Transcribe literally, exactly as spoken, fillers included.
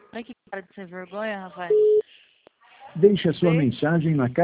Olha que cara de sem vergonha, rapaz. Deixe a sua mensagem na caixa